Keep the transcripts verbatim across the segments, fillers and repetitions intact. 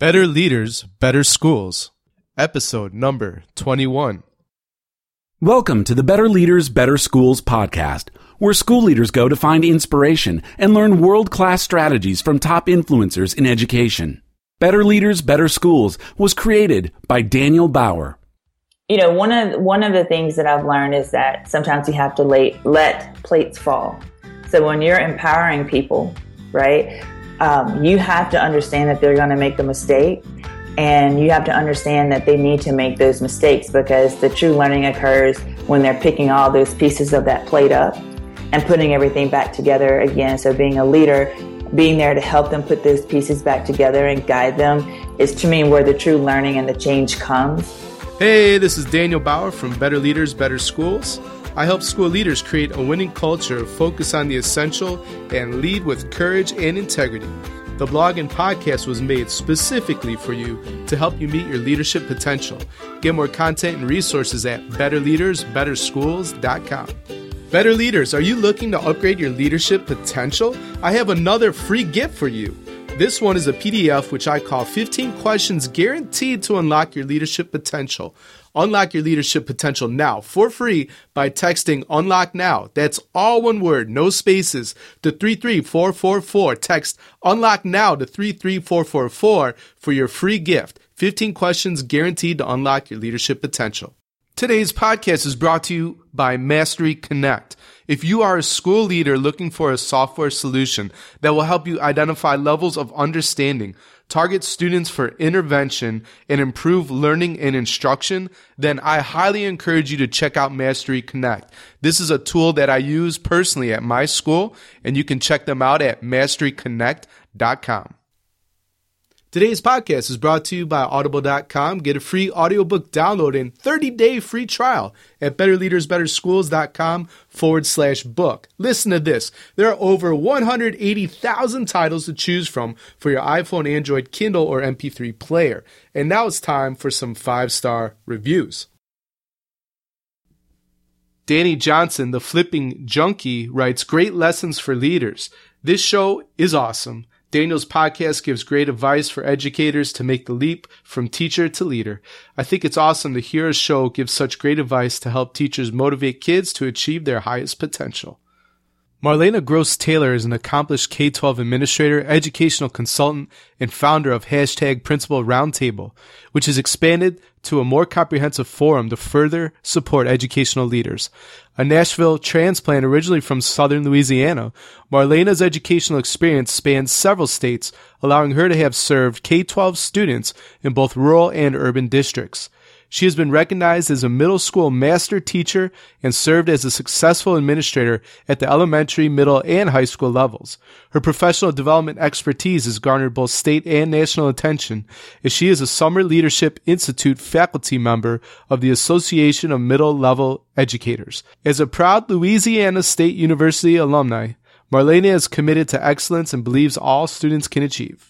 Better Leaders, Better Schools, episode number twenty-one. Welcome to the Better Leaders, Better Schools podcast, where school leaders go to find inspiration and learn world-class strategies from top influencers in education. Better Leaders, Better Schools was created by Daniel Bauer. You know, one of one of the things that I've learned is that sometimes you have to let, let plates fall. So when you're empowering people, right, um, you have to understand that they're going to make a mistake, and you have to understand that they need to make those mistakes, because the true learning occurs when they're picking all those pieces of that plate up and putting everything back together again. So being a leader, being there to help them put those pieces back together and guide them is, to me, where the true learning and the change comes. Hey, this is Daniel Bauer from Better Leaders, Better Schools. I help school leaders create a winning culture, focus on the essential, and lead with courage and integrity. The blog and podcast was made specifically for you to help you meet your leadership potential. Get more content and resources at better leaders better schools dot com. Better Leaders, are you looking to upgrade your leadership potential? I have another free gift for you. This one is a P D F which I call fifteen questions guaranteed to unlock your leadership potential. Unlock your leadership potential now for free by texting Unlock Now. That's all one word, no spaces, to three three four four four. Text Unlock Now to three three four four four for your free gift. fifteen questions guaranteed to unlock your leadership potential. Today's podcast is brought to you by Mastery Connect. If you are a school leader looking for a software solution that will help you identify levels of understanding, target students for intervention, and improve learning and instruction, then I highly encourage you to check out Mastery Connect. This is a tool that I use personally at my school, and you can check them out at mastery connect dot com. Today's podcast is brought to you by audible dot com. Get a free audiobook download and thirty-day free trial at better leaders better schools dot com forward slash book. Listen to this. There are over one hundred eighty thousand titles to choose from for your iPhone, Android, Kindle, or M P three player. And now it's time for some five-star reviews. Danny Johnson, the Flipping Junkie, writes, great lessons for leaders. This show is awesome. Daniel's podcast gives great advice for educators to make the leap from teacher to leader. I think it's awesome to hear a show give such great advice to help teachers motivate kids to achieve their highest potential. Marlena Gross-Taylor is an accomplished K twelve administrator, educational consultant, and founder of hashtag Principal Roundtable, which has expanded to a more comprehensive forum to further support educational leaders. A Nashville transplant originally from southern Louisiana, Marlena's educational experience spans several states, allowing her to have served K twelve students in both rural and urban districts. She has been recognized as a middle school master teacher and served as a successful administrator at the elementary, middle, and high school levels. Her professional development expertise has garnered both state and national attention, as she is a Summer Leadership Institute faculty member of the Association of Middle-Level Educators. As a proud Louisiana State University alumni, Marlena is committed to excellence and believes all students can achieve.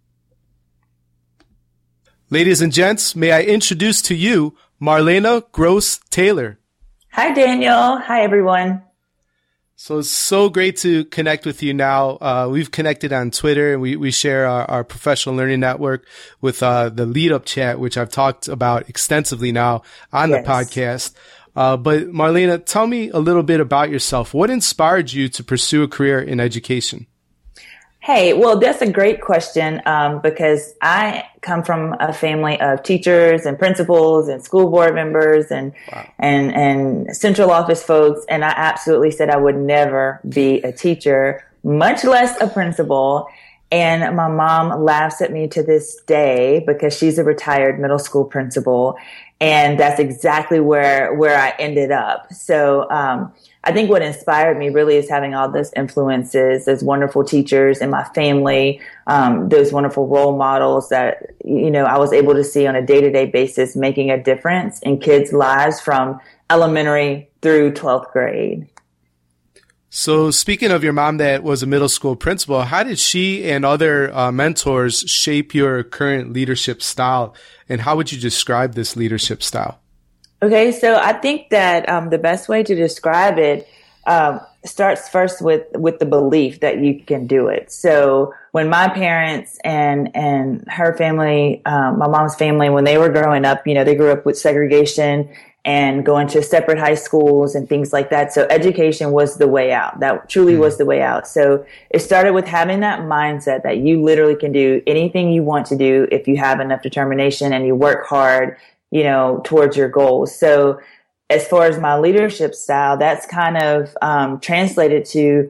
Ladies and gents, may I introduce to you Marlena Gross-Taylor. Hi, Daniel. Hi, everyone. So it's so great to connect with you now. Uh, we've connected on Twitter, and we, we share our, our professional learning network with uh, the Lead Up Chat, which I've talked about extensively now on yes. the podcast. Uh, but Marlena, tell me a little bit about yourself. What inspired you to pursue a career in education? Hey, well, that's a great question, um, because I come from a family of teachers and principals and school board members and, wow. and, and central office folks. And I absolutely said I would never be a teacher, much less a principal. And my mom laughs at me to this day because she's a retired middle school principal. And that's exactly where, where I ended up. So, um, I think what inspired me really is having all those influences, those wonderful teachers in my family, um, those wonderful role models that, you know, I was able to see on a day-to-day basis, making a difference in kids' lives from elementary through twelfth grade. So speaking of your mom that was a middle school principal, how did she and other uh, mentors shape your current leadership style? And how would you describe this leadership style? Okay, so I think that um, the best way to describe it um, starts first with, with the belief that you can do it. So when my parents and, and her family, um, my mom's family, when they were growing up, you know, they grew up with segregation and going to separate high schools and things like that. So education was the way out. That truly was the way out. So it started with having that mindset that you literally can do anything you want to do if you have enough determination and you work hard, you know, towards your goals. So as far as my leadership style, that's kind of um, translated to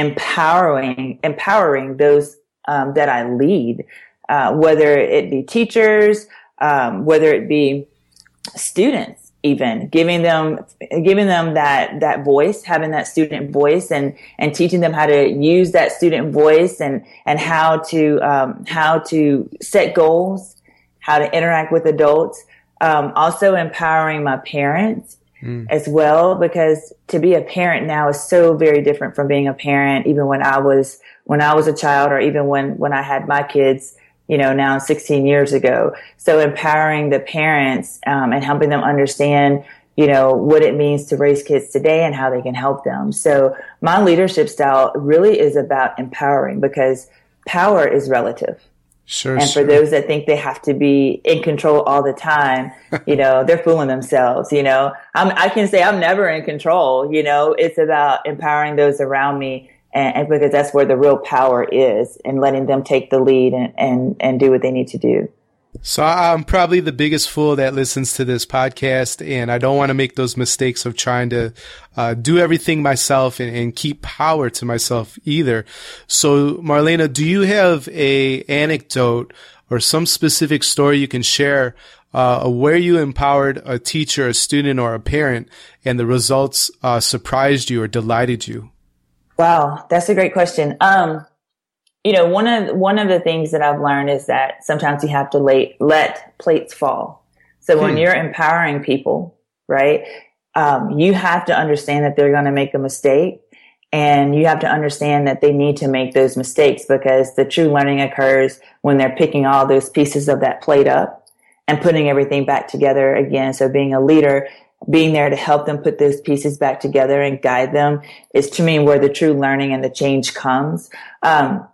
empowering, empowering those um, that I lead, uh, whether it be teachers, um, whether it be students, even giving them, giving them that that voice, having that student voice, and and teaching them how to use that student voice, and and how to um, how to set goals, how to interact with adults. Um, also empowering my parents. Mm. As well, because to be a parent now is so very different from being a parent, even when I was, when I was a child, or even when, when I had my kids, you know, now sixteen years ago. So empowering the parents, um, and helping them understand, you know, what it means to raise kids today and how they can help them. So my leadership style really is about empowering, because power is relative. Sure, and sure. for those that think they have to be in control all the time, you know, they're fooling themselves. You know, I'm, I can say I'm never in control. You know, it's about empowering those around me, and, and because that's where the real power is, and letting them take the lead and, and, and do what they need to do. So I'm probably the biggest fool that listens to this podcast, and I don't want to make those mistakes of trying to uh, do everything myself and, and keep power to myself either. So Marlena, do you have a anecdote or some specific story you can share uh, where you empowered a teacher, a student, or a parent, and the results uh, surprised you or delighted you? Wow, that's a great question. Um, You know, one of one of the things that I've learned is that sometimes you have to lay, let plates fall. So hmm. when you're empowering people, right, um, you have to understand that they're going to make a mistake, and you have to understand that they need to make those mistakes, because the true learning occurs when they're picking all those pieces of that plate up and putting everything back together again. So being a leader, being there to help them put those pieces back together and guide them is, to me, where the true learning and the change comes. Um,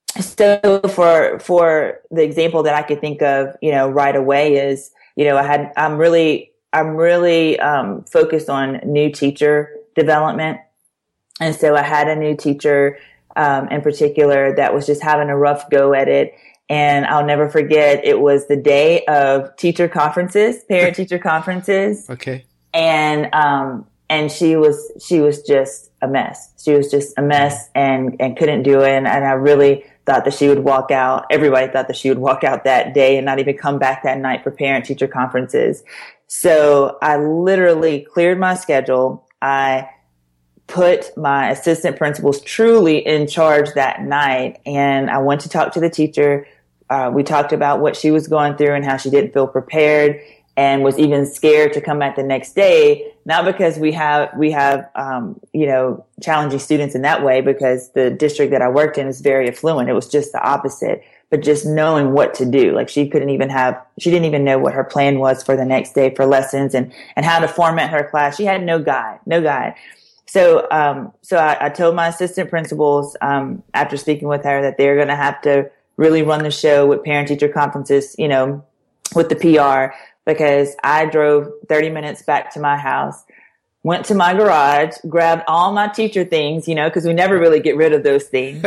So for, for the example that I could think of, you know, right away is, you know, I had, I'm really, I'm really, um, focused on new teacher development. And so I had a new teacher, um, in particular that was just having a rough go at it. And I'll never forget, it was the day of teacher conferences, parent teacher conferences. Okay. And, um, and she was, she was just a mess. She was just a mess and, and couldn't do it. And, and I really thought that she would walk out. Everybody thought that she would walk out that day and not even come back that night for parent teacher conferences. So I literally cleared my schedule. I put my assistant principals truly in charge that night. And I went to talk to the teacher. Uh, we talked about what she was going through and how she didn't feel prepared, and was even scared to come back the next day. Not because we have, we have, um, you know, challenging students in that way, because the district that I worked in is very affluent. It was just the opposite, but just knowing what to do. Like she couldn't even have, she didn't even know what her plan was for the next day for lessons, and, and how to format her class. She had no guide, no guide. So, um, so I, I told my assistant principals, um, after speaking with her, that they're going to have to really run the show with parent teacher conferences, you know, with the P R. Because I drove thirty minutes back to my house, went to my garage, grabbed all my teacher things, you know, because we never really get rid of those things.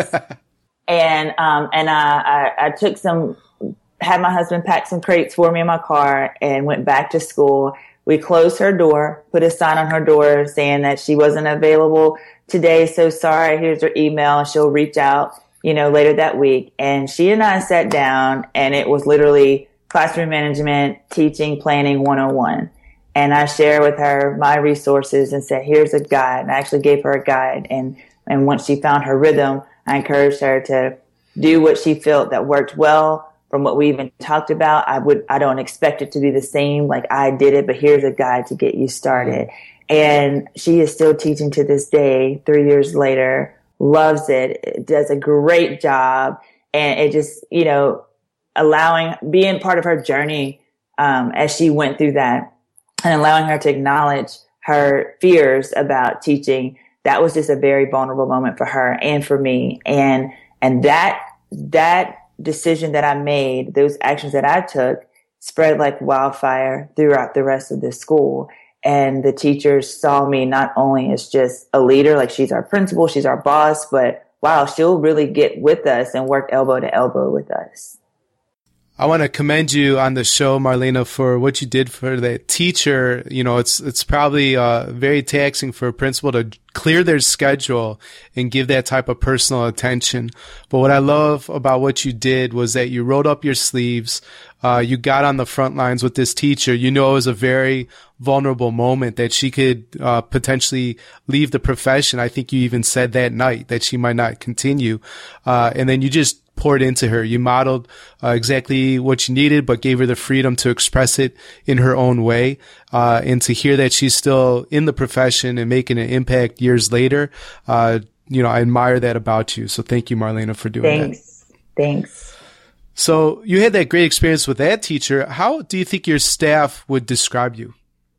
and um, and I, I, I took some, had my husband pack some crates for me in my car, and went back to school. We closed her door, put a sign on her door saying that she wasn't available today. So sorry, here's her email. She'll reach out, you know, later that week. And she and I sat down, and it was literally classroom management, teaching, planning one oh one. And I shared with her my resources and said, here's a guide. And I actually gave her a guide. And, and once she found her rhythm, I encouraged her to do what she felt that worked well from what we even talked about. I would, I don't expect it to be the same like I did it, but here's a guide to get you started. And she is still teaching to this day, three years later, loves it, does a great job. And it just, you know, allowing, being part of her journey, um, as she went through that, and allowing her to acknowledge her fears about teaching, that was just a very vulnerable moment for her and for me. And, and that, that decision that I made, those actions that I took spread like wildfire throughout the rest of the school. And the teachers saw me not only as just a leader, like she's our principal, she's our boss, but wow, she'll really get with us and work elbow to elbow with us. I want to commend you on the show, Marlena, for what you did for that teacher. You know, it's it's probably uh, very taxing for a principal to clear their schedule and give that type of personal attention. But what I love about what you did was that you rolled up your sleeves. Uh, you got on the front lines with this teacher. You know, it was a very vulnerable moment that she could uh, potentially leave the profession. I think you even said that night that she might not continue. Uh, and then you just poured into her. You modeled uh, exactly what she needed, but gave her the freedom to express it in her own way. Uh, and to hear that she's still in the profession and making an impact years later, uh, you know, I admire that about you. So thank you, Marlena, for doing Thanks. that. Thanks. So you had that great experience with that teacher. How do you think your staff would describe you?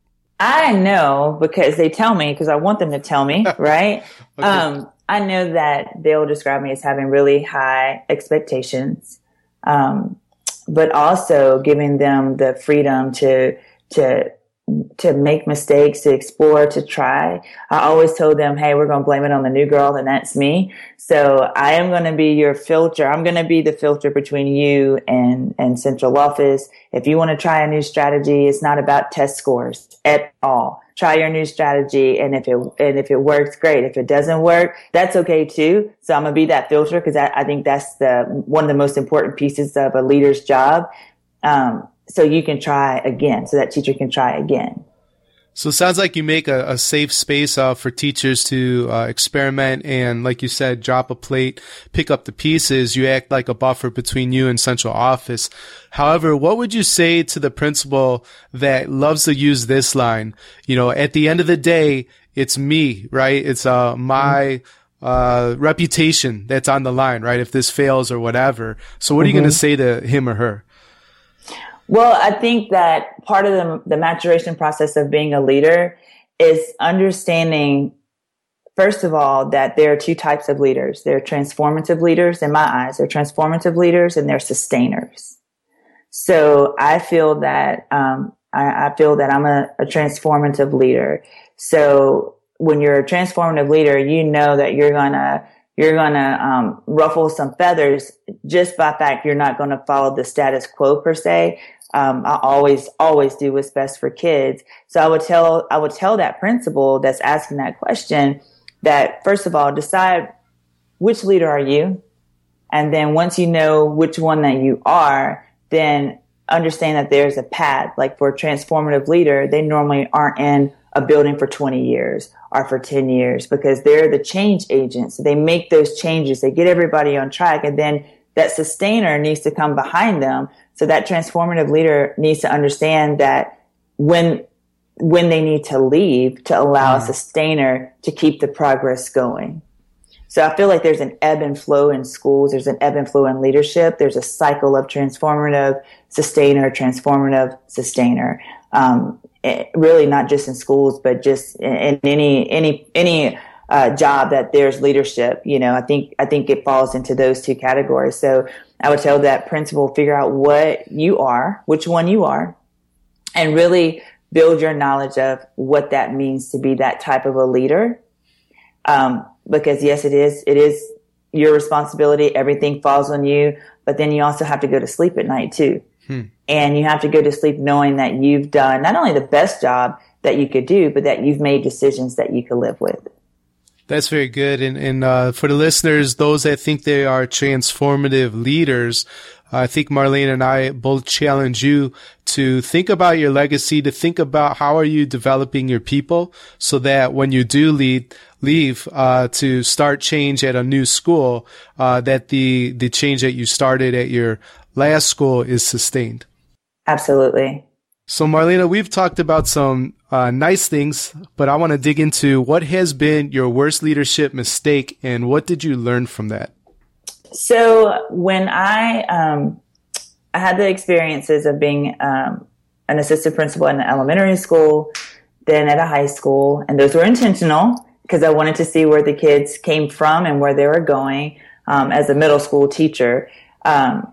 I know because they tell me, because I want them to tell me, right? Okay. Um, I know that they'll describe me as having really high expectations, um, but also giving them the freedom to to to make mistakes, to explore, to try. I always told them, hey, we're going to blame it on the new girl, and that's me. So I am going to be your filter. I'm going to be the filter between you and, and central office. If you want to try a new strategy, it's not about test scores at all. Try your new strategy. And if it, and if it works, great. If it doesn't work, that's okay too. So I'm going to be that filter because I, I think that's the, one of the most important pieces of a leader's job. Um, so you can try again, so that teacher can try again. So it sounds like you make a, a safe space uh, for teachers to uh, experiment and, like you said, drop a plate, pick up the pieces. You act like a buffer between you and central office. However, what would you say to the principal that loves to use this line? You know, at the end of the day, it's me, right? It's uh, my uh, reputation that's on the line, right? If this fails or whatever. So what are mm-hmm. you going to say to him or her? Well, I think that part of the, the maturation process of being a leader is understanding, first of all, that there are two types of leaders. There are transformative leaders in my eyes. They're transformative leaders and they're sustainers. So I feel that, um, I, I feel that I'm a, a transformative leader. So when you're a transformative leader, you know that you're gonna You're going to um, ruffle some feathers just by fact you're not going to follow the status quo per se. Um, I always, always do what's best for kids. So I would tell, I would tell that principal that's asking that question that, first of all, decide which leader are you? And then once you know which one that you are, then understand that there's a path. Like for a transformative leader, they normally aren't in a building for twenty years or for ten years because they're the change agents. So they make those changes. They get everybody on track. And then that sustainer needs to come behind them. So that transformative leader needs to understand that when, when they need to leave to allow mm. a sustainer to keep the progress going. So I feel like there's an ebb and flow in schools. There's an ebb and flow in leadership. There's a cycle of transformative, sustainer, transformative, sustainer. Um, it, really not just in schools, but just in, in any, any, any, uh, job that there's leadership. You know, I think, I think it falls into those two categories. So I would tell that principal, figure out what you are, which one you are, and really build your knowledge of what that means to be that type of a leader. Um, because yes, it is, it is your responsibility. Everything falls on you, but then you also have to go to sleep at night too. Hmm. And you have to go to sleep knowing that you've done not only the best job that you could do, but that you've made decisions that you could live with. That's very good. And, and uh, for the listeners, those that think they are transformative leaders, I think Marlene and I both challenge you to think about your legacy, to think about how are you developing your people so that when you do lead, leave uh, to start change at a new school, uh, that the, the change that you started at your last school is sustained. Absolutely. So Marlena, we've talked about some uh, nice things, but I want to dig into what has been your worst leadership mistake and what did you learn from that? So when I, um, I had the experiences of being um, an assistant principal in an elementary school, then at a high school, and those were intentional. because I wanted to see where the kids came from and where they were going um, as a middle school teacher. Um,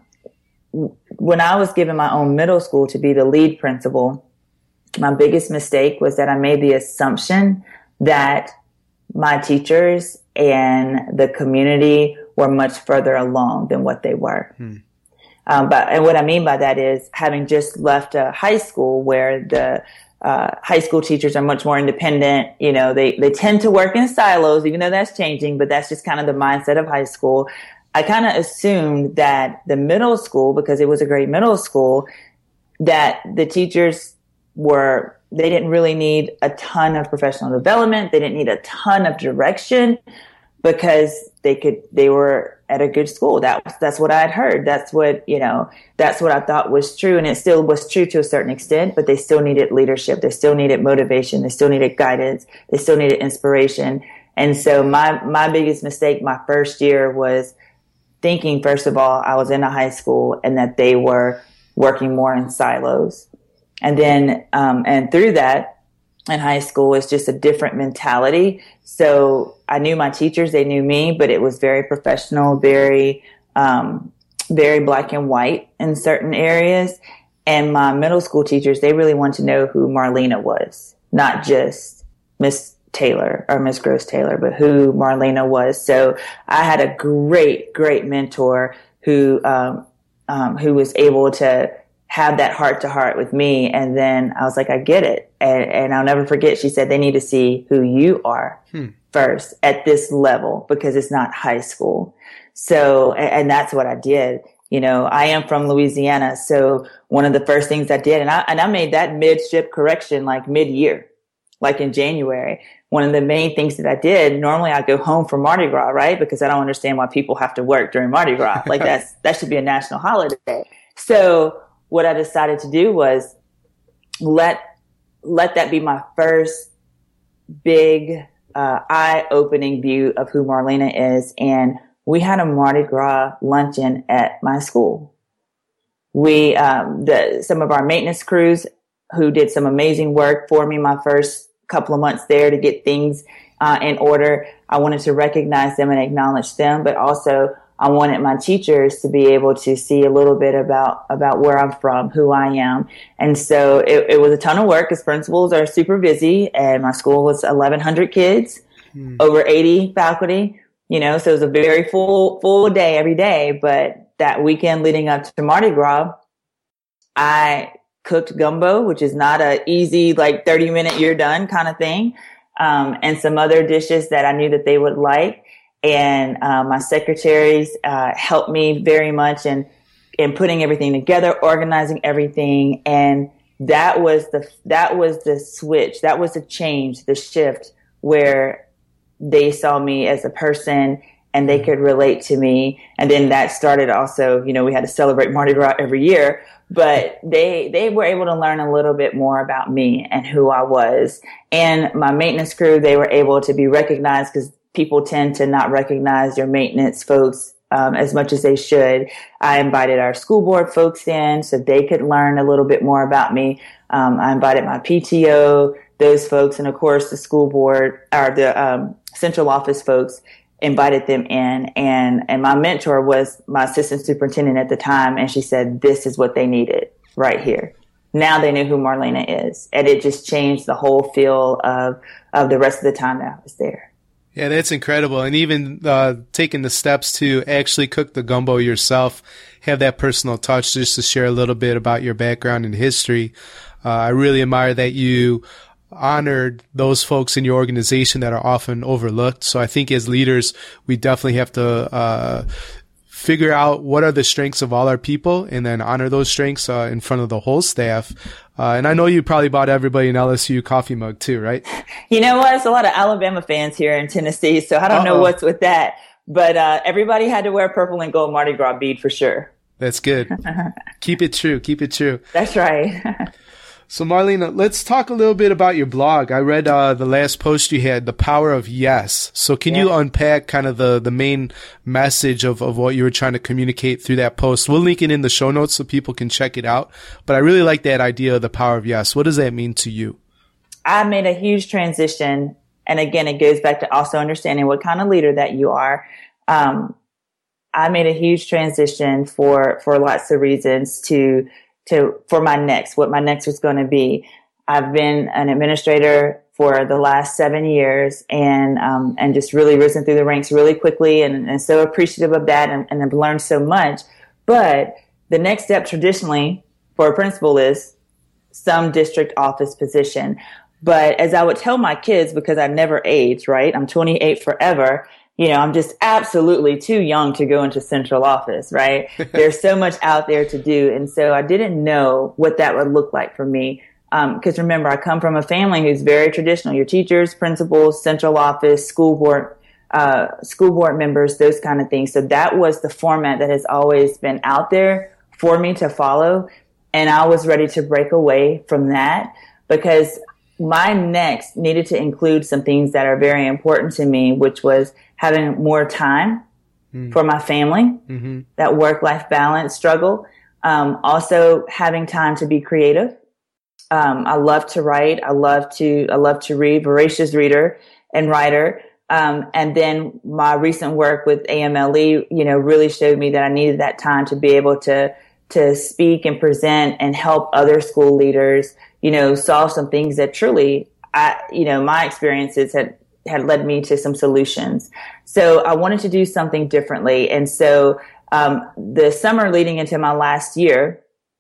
when I was given my own middle school to be the lead principal, my biggest mistake was that I made the assumption that my teachers and the community were much further along than what they were. Hmm. Um, but, and what I mean by that is having just left a high school where the uh, high school teachers are much more independent. You know, they, they tend to work in silos, even though that's changing, but that's just kind of the mindset of high school. I kind of assumed that the middle school, because it was a great middle school, that the teachers were, they didn't really need a ton of professional development. They didn't need a ton of direction because they could, they were at a good school. That, that's what I had heard. That's what, you know, that's what I thought was true. And it still was true to a certain extent, but they still needed leadership. They still needed motivation. They still needed guidance. They still needed inspiration. And so my, my biggest mistake my first year was thinking, first of all, I was in a high school and that they were working more in silos. And then, um, and through that, in high school, it's just a different mentality. So I knew my teachers, they knew me, but it was very professional, very, um, very black and white in certain areas. And my middle school teachers, they really wanted to know who Marlena was, not just Miss Taylor or Miss Gross Taylor, but who Marlena was. So I had a great, great mentor who, um, um, who was able to have that heart to heart with me. And then I was like, I get it. And, and I'll never forget. She said, they need to see who you are hmm. first at this level, because it's not high school. So, and, and that's what I did. You know, I am from Louisiana. So one of the first things I did, and I, and I made that mid-ship correction, like mid-year, like in January. One of the main things that I did, normally I go home for Mardi Gras, right? Because I don't understand why people have to work during Mardi Gras. Like that's, that should be a national holiday. So what I decided to do was let, let that be my first big, uh, eye-opening view of who Marlena is. And we had a Mardi Gras luncheon at my school. We, um, the, some of our maintenance crews who did some amazing work for me my first couple of months there to get things, uh, in order. I wanted to recognize them and acknowledge them, but also I wanted my teachers to be able to see a little bit about, about where I'm from, who I am. And so it, it was a ton of work because principals are super busy, and my school was eleven hundred kids, hmm. over eighty faculty, you know, so it was a very full, full day every day. But that weekend leading up to Mardi Gras, I cooked gumbo, which is not a easy, like thirty minute, you're done kind of thing. Um, and some other dishes that I knew that they would like. And, uh, my secretaries, uh, helped me very much in, in putting everything together, organizing everything. And that was the, that was the switch. That was the change, the shift where they saw me as a person and they could relate to me. And then that started also, you know, we had to celebrate Mardi Gras every year, but they, they were able to learn a little bit more about me and who I was. And my maintenance crew, they were able to be recognized because people tend to not recognize their maintenance folks um, as much as they should. I invited our school board folks in so they could learn a little bit more about me. Um, I invited my P T O, those folks, and of course the school board or the um, central office folks, invited them in. And, and my mentor was my assistant superintendent at the time. And she said, this is what they needed right here. Now they knew who Marlena is. And it just changed the whole feel of, of the rest of the time that I was there. Yeah, that's incredible. And even uh, taking the steps to actually cook the gumbo yourself, have that personal touch, just to share a little bit about your background and history. Uh, I really admire that you honored those folks in your organization that are often overlooked. So I think as leaders, we definitely have to uh figure out what are the strengths of all our people and then honor those strengths uh, in front of the whole staff. Uh, and I know you probably bought everybody an L S U coffee mug too, right? You know what? There's a lot of Alabama fans here in Tennessee, so I don't Uh-oh. know what's with that. But uh, everybody had to wear purple and gold Mardi Gras bead for sure. That's good. Keep it true. Keep it true. That's right. So Marlena, let's talk a little bit about your blog. I read uh, the last post you had, The Power of Yes. So can yeah. you unpack kind of the, the main message of, of what you were trying to communicate through that post? We'll link it in the show notes so people can check it out. But I really like that idea of the power of yes. What does that mean to you? I made a huge transition and again, it goes back to also understanding what kind of leader that you are. Um, I made a huge transition for, for lots of reasons to, to, for my next, what my next was going to be. I've been an administrator for the last seven years and, um, and just really risen through the ranks really quickly and, and so appreciative of that and, and I've learned so much. But the next step traditionally for a principal is some district office position. But as I would tell my kids, because I never age, right? I'm twenty-eight forever. You know, I'm just absolutely too young to go into central office, right? There's so much out there to do. And so I didn't know what that would look like for me. Um, cause remember, I come from a family who's very traditional. Your teachers, principals, central office, school board, uh, school board members, those kind of things. So that was the format that has always been out there for me to follow. And I was ready to break away from that because my next needed to include some things that are very important to me, which was having more time mm. for my family, mm-hmm. that work-life balance struggle. Um, also having time to be creative. Um, I love to write. I love to, I love to read, voracious reader and writer. Um, and then my recent work with A M L E, you know, really showed me that I needed that time to be able to, to speak and present and help other school leaders, you know, solve some things that truly, I, you know, my experiences had, had led me to some solutions. So I wanted to do something differently. And so, um, the summer leading into my last year,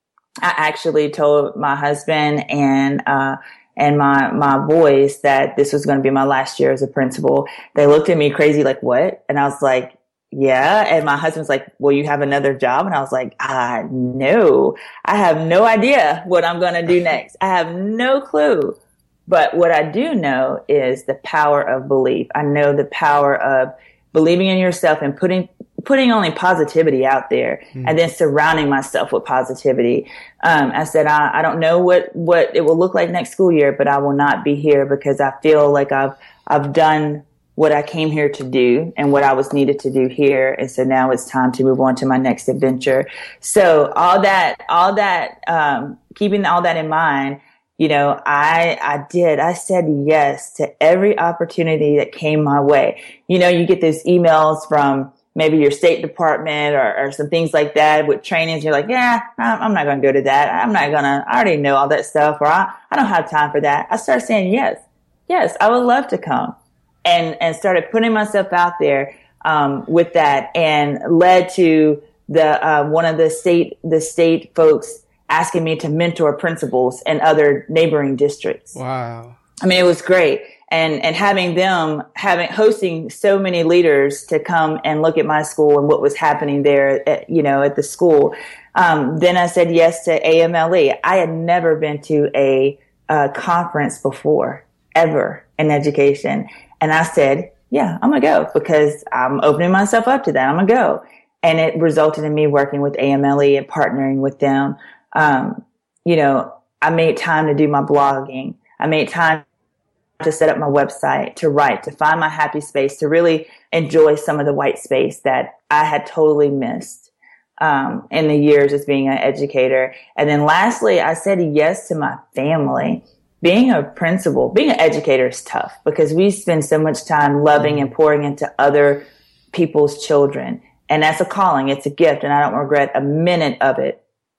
I actually told my husband and, uh, and my, my boys that this was going to be my last year as a principal. They looked at me crazy, like, what? And I was like, yeah. And my husband's like, well, you have another job? And I was like, ah, no, I have no idea what I'm going to do next. I have no clue. But what I do know is the power of belief. I know the power of believing in yourself and putting, putting only positivity out there mm. and then surrounding myself with positivity. Um, I said, I, I don't know what, what it will look like next school year, but I will not be here because I feel like I've, I've done what I came here to do and what I was needed to do here. And so now it's time to move on to my next adventure. So all that, all that, um, keeping all that in mind, you know, I, I did, I said yes to every opportunity that came my way. You know, you get those emails from maybe your State Department or, or some things like that with trainings. You're like, yeah, I'm not going to go to that. I'm not going to, I already know all that stuff, or I, I don't have time for that. I started saying yes. Yes, I would love to come. And, and started putting myself out there, um, with that and led to the, uh, one of the state, the state folks asking me to mentor principals in other neighboring districts. Wow. I mean, it was great. And, and having them, having, hosting so many leaders to come and look at my school and what was happening there at, you know, at the school. Um, then I said yes to A M L E. I had never been to a, a conference before, ever in education. And I said, yeah, I'm going to go because I'm opening myself up to that. I'm going to go. And it resulted in me working with A M L E and partnering with them. Um, you know, I made time to do my blogging. I made time to set up my website, to write, to find my happy space, to really enjoy some of the white space that I had totally missed, um, in the years as being an educator. And then lastly, I said yes to my family. Being a principal, being an educator is tough because we spend so much time loving and pouring into other people's children. And that's a calling. It's a gift. And I don't regret a minute of it.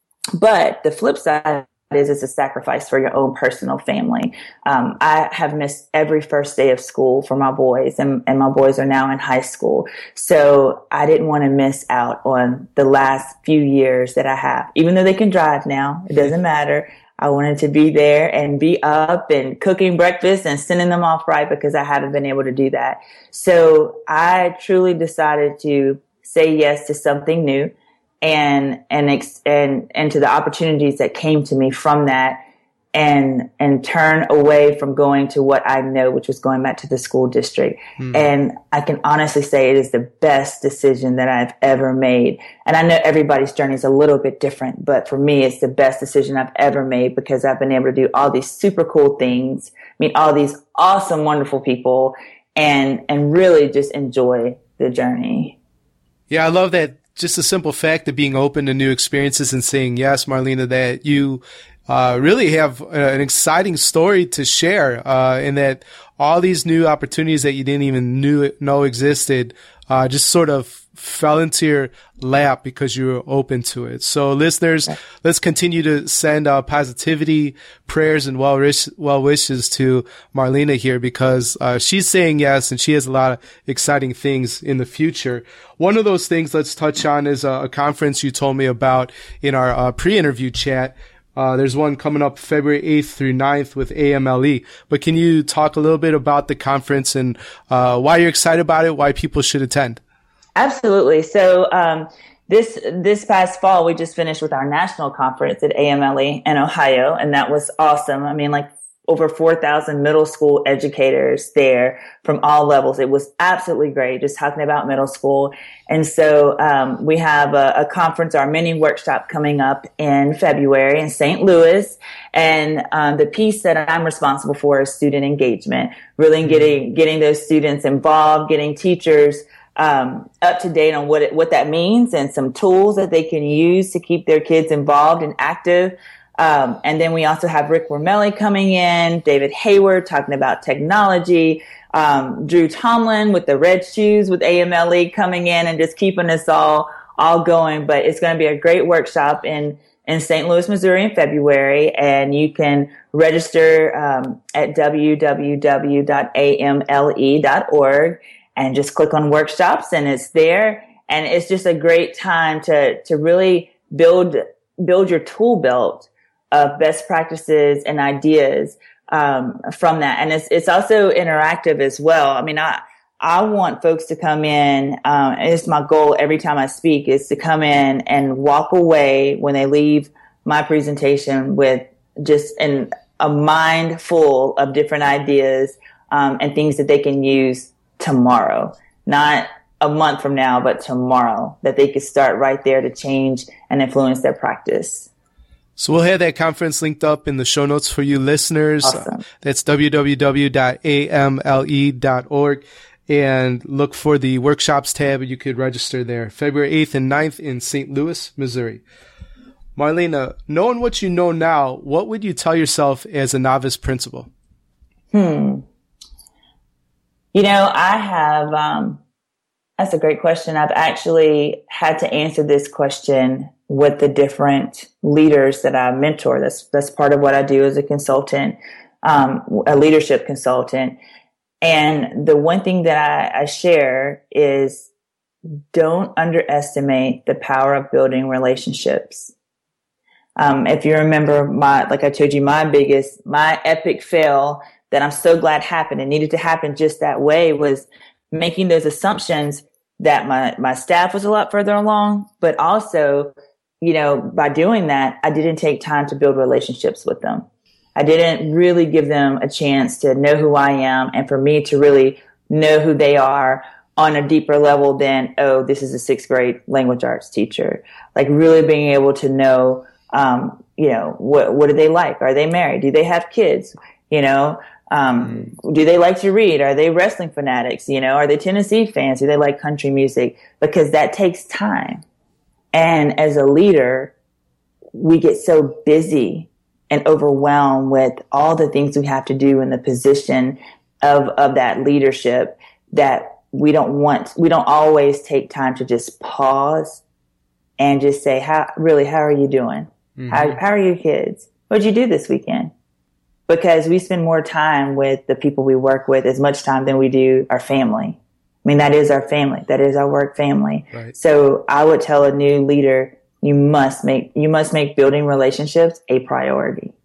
But the flip side is it's a sacrifice for your own personal family. Um, I have missed every first day of school for my boys, and, and my boys are now in high school. So I didn't want to miss out on the last few years that I have. Even though they can drive now, it doesn't matter. I wanted to be there and be up and cooking breakfast and sending them off right because I haven't been able to do that. So I truly decided to say yes to something new. And, and, ex- and, and to the opportunities that came to me from that and, and turn away from going to what I know, which was going back to the school district. Mm. And I can honestly say it is the best decision that I've ever made. And I know everybody's journey is a little bit different, but for me, it's the best decision I've ever made because I've been able to do all these super cool things, meet all these awesome, wonderful people and, and really just enjoy the journey. Yeah. I love that. Just the simple fact of being open to new experiences and saying yes, Marlena, that you uh, really have an exciting story to share, uh, in that all these new opportunities that you didn't even knew, know existed, uh, just sort of fell into your lap because you were open to it. So listeners, let's continue to send uh, positivity, prayers, and well, wish, well wishes to Marlena here, because uh, she's saying yes, and she has a lot of exciting things in the future. One of those things let's touch on is a, a conference you told me about in our uh, pre-interview chat. Uh, there's one coming up February eighth through ninth with A M L E. But can you talk a little bit about the conference and uh, why you're excited about it, why people should attend? Absolutely. So um, this this past fall, we just finished with our national conference at A M L E in Ohio, and that was awesome. I mean, like over four thousand middle school educators there from all levels. It was absolutely great, just talking about middle school. And so um, we have a, a conference, our mini workshop coming up in February in Saint Louis. And um, the piece that I'm responsible for is student engagement, really getting getting those students involved, getting teachers um, up to date on what it, what that means, and some tools that they can use to keep their kids involved and active. Um, and then we also have Rick Wormelli coming in, David Hayward talking about technology, um, Drew Tomlin with the red shoes with A M L E coming in and just keeping us all, all going. But it's going to be a great workshop in, in Saint Louis, Missouri in February. And you can register, um, at w w w dot a m l e dot org and just click on workshops, and it's there. And it's just a great time to, to really build, build your tool belt of best practices and ideas um, from that. And it's it's also interactive as well. I mean, I I want folks to come in, um, and it's my goal every time I speak, is to come in and walk away when they leave my presentation with just an, a mind full of different ideas um, and things that they can use tomorrow. Not a month from now, but tomorrow, that they could start right there to change and influence their practice. So we'll have that conference linked up in the show notes for you listeners. Awesome. Uh, that's w w w dot a m l e dot org, and look for the workshops tab, and you could register there. February eighth and ninth in Saint Louis, Missouri. Marlena, knowing what you know now, what would you tell yourself as a novice principal? Hmm. You know, I have, um, that's a great question. I've actually had to answer this question with the different leaders that I mentor. That's that's part of what I do as a consultant, um, a leadership consultant. And the one thing that I, I share is, don't underestimate the power of building relationships. Um, if you remember my, like I told you, my biggest, my epic fail that I'm so glad happened and needed to happen just that way was making those assumptions that my, my staff was a lot further along, but also, you know, by doing that, I didn't take time to build relationships with them. I didn't really give them a chance to know who I am, and for me to really know who they are on a deeper level than, oh, this is a sixth grade language arts teacher. Like really being able to know, um, you know, what, what do they like? Are they married? Do they have kids? You know, um, mm. do they like to read? Are they wrestling fanatics? You know, are they Tennessee fans? Do they like country music? Because that takes time. And as a leader, we get so busy and overwhelmed with all the things we have to do in the position of, of that leadership that we don't want, we don't always take time to just pause and just say, how, really, how are you doing? Mm-hmm. How, how are your kids? What'd you do this weekend? Because we spend more time with the people we work with, as much time than we do our family. I mean, that is our family. That is our work family. Right. So I would tell a new leader, you must make, you must make building relationships a priority.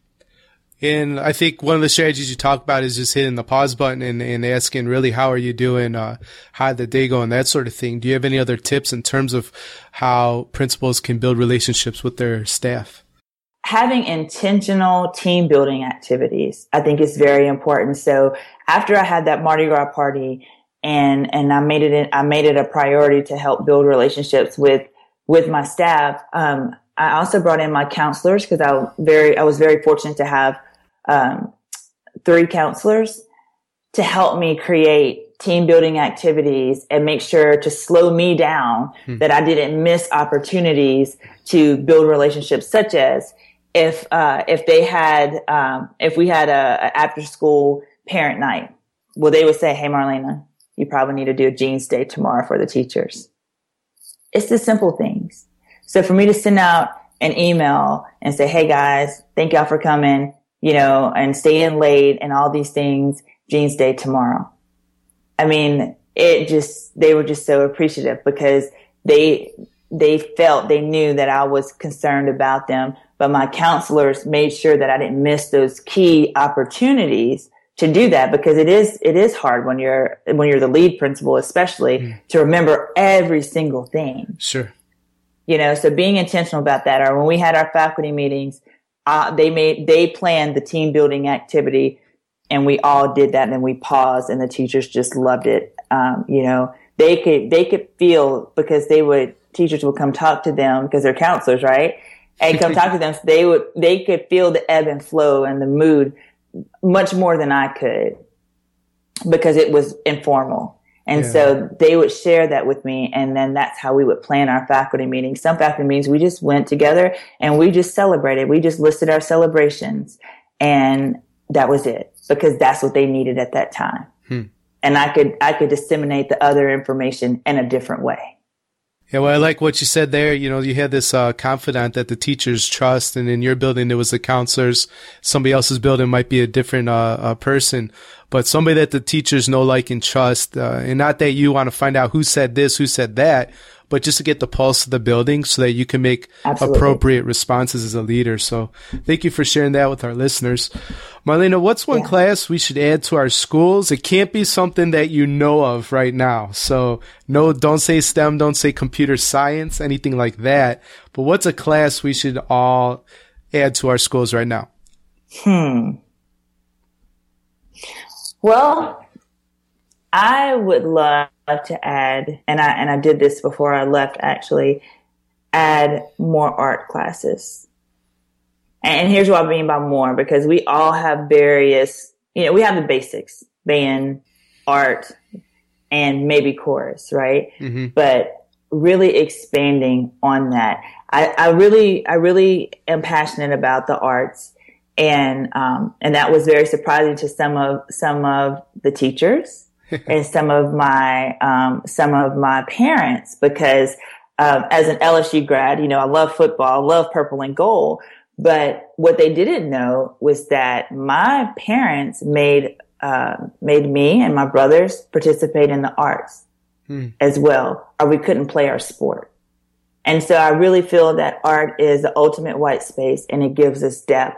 And I think one of the strategies you talk about is just hitting the pause button and, and asking, really, how are you doing? Uh, how did the day go? And that sort of thing. Do you have any other tips in terms of how principals can build relationships with their staff? Having intentional team building activities, I think is very important. So after I had that Mardi Gras party and, and I made it, I made it a priority to help build relationships with, with my staff. Um, I also brought in my counselors because I very, I was very fortunate to have, um, three counselors to help me create team building activities and make sure to slow me down, hmm. that I didn't miss opportunities to build relationships, such as if uh, if they had um, if we had a, a after school parent night, well, they would say, "Hey, Marlena, you probably need to do a Jeans Day tomorrow for the teachers." It's the simple things. So for me to send out an email and say, "Hey guys, thank y'all for coming, you know, and staying late and all these things, Jeans Day tomorrow." I mean, it just, they were just so appreciative because they, they felt, they knew that I was concerned about them, but my counselors made sure that I didn't miss those key opportunities to do that, because it is, it is hard when you're, when you're the lead principal, especially mm. to remember every single thing. Sure. You know, so being intentional about that, or when we had our faculty meetings, uh, they made, they planned the team building activity, and we all did that, and then we paused, and the teachers just loved it. Um, you know, they could, they could feel, because they would, teachers would come talk to them because they're counselors, right? And come talk to them. So they would, they could feel the ebb and flow and the mood much more than I could, because it was informal. And yeah. so they would share that with me. And then that's how we would plan our faculty meetings. Some faculty meetings, we just went together and we just celebrated. We just listed our celebrations, and that was it, because that's what they needed at that time. Hmm. And I could, I could disseminate the other information in a different way. Yeah, well, I like what you said there. You know, you had this uh, confidant that the teachers trust, and in your building, it was the counselors. Somebody else's building might be a different uh, uh, person, but somebody that the teachers know, like, and trust. Uh, and not that you want to find out who said this, who said that, but just to get the pulse of the building so that you can make Absolutely. appropriate responses as a leader. So thank you for sharing that with our listeners. Marlena, what's one yeah. class we should add to our schools? It can't be something that you know of right now. So no, don't say STEM, don't say computer science, anything like that. But what's a class we should all add to our schools right now? Hmm. Well, I would love to add, and I and I did this before I left, actually, add more art classes. And here's what I mean by more, because we all have various, you know, we have the basics, band, art, and maybe chorus, right? Mm-hmm. But really expanding on that. I, I really, I really am passionate about the arts. And, um, and that was very surprising to some of, some of the teachers and some of my, um, some of my parents, because, um, as an L S U grad, you know, I love football, I love purple and gold. But what they didn't know was that my parents made, uh, made me and my brothers participate in the arts hmm. as well, or we couldn't play our sport. And so I really feel that art is the ultimate white space, and it gives us depth.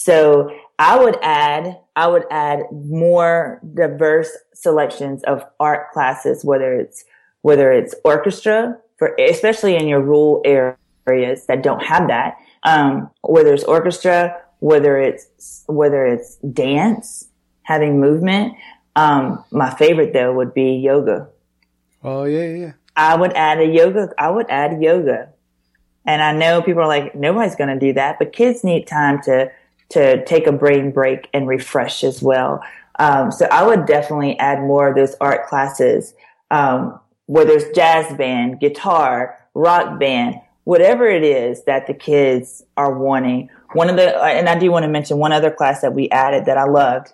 So I would add, I would add more diverse selections of art classes, whether it's, whether it's orchestra, for, especially in your rural areas that don't have that. Um, whether it's orchestra, whether it's, whether it's dance, having movement. Um, my favorite though would be yoga. Oh yeah, yeah. I would add a yoga, I would add yoga. And I know people are like, nobody's going to do that, but kids need time to, to take a brain break and refresh as well. Um, so I would definitely add more of those art classes, um, whether it's jazz band, guitar, rock band, whatever it is that the kids are wanting. One of the, and I do want to mention one other class that we added that I loved.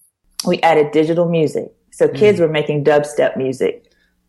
We added digital music. So kids mm. were making dubstep music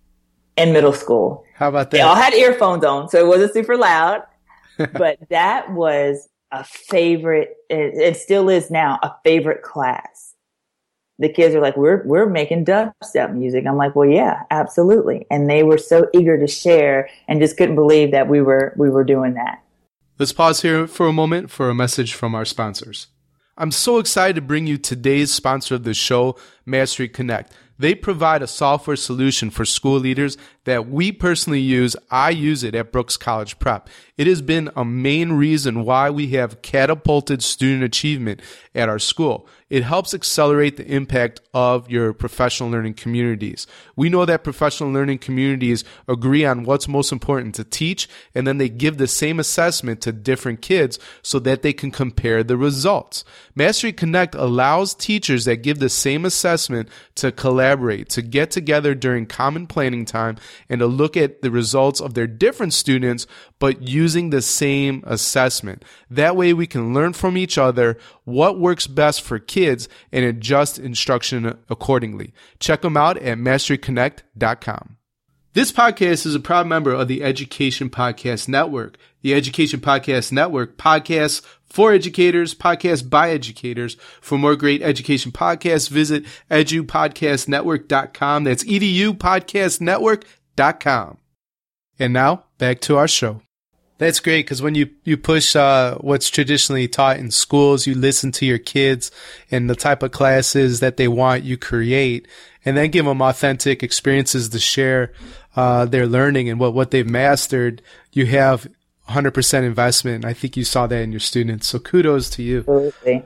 in middle school. How about that? They all had earphones on, so it wasn't super loud, but that was a favorite. It, it still is now a favorite class. The kids are like, we're, we're making dubstep music. I'm like, well, yeah, absolutely. And they were so eager to share and just couldn't believe that we were, we were doing that. Let's pause here for a moment for a message from our sponsors. I'm so excited to bring you today's sponsor of the show, Mastery Connect. They provide a software solution for school leaders that we personally use. I use it at Brooks College Prep. It has been a main reason why we have catapulted student achievement at our school. It helps accelerate the impact of your professional learning communities. We know that professional learning communities agree on what's most important to teach, and then they give the same assessment to different kids so that they can compare the results. Mastery Connect allows teachers that give the same assessment to collaborate, to get together during common planning time and to look at the results of their different students, but using the same assessment. That way we can learn from each other what works best for kids and adjust instruction accordingly. Check them out at mastery connect dot com. This podcast is a proud member of the Education Podcast Network. The Education Podcast Network podcasts for educators, podcasts by educators. For more great education podcasts, visit edu podcast network dot com. That's edu podcast network dot com. And now, back to our show. That's great, because when you, you push uh, what's traditionally taught in schools, you listen to your kids and the type of classes that they want, you create, and then give them authentic experiences to share uh, their learning and what, what they've mastered. You have one hundred percent investment. I think you saw that in your students. So kudos to you. Absolutely.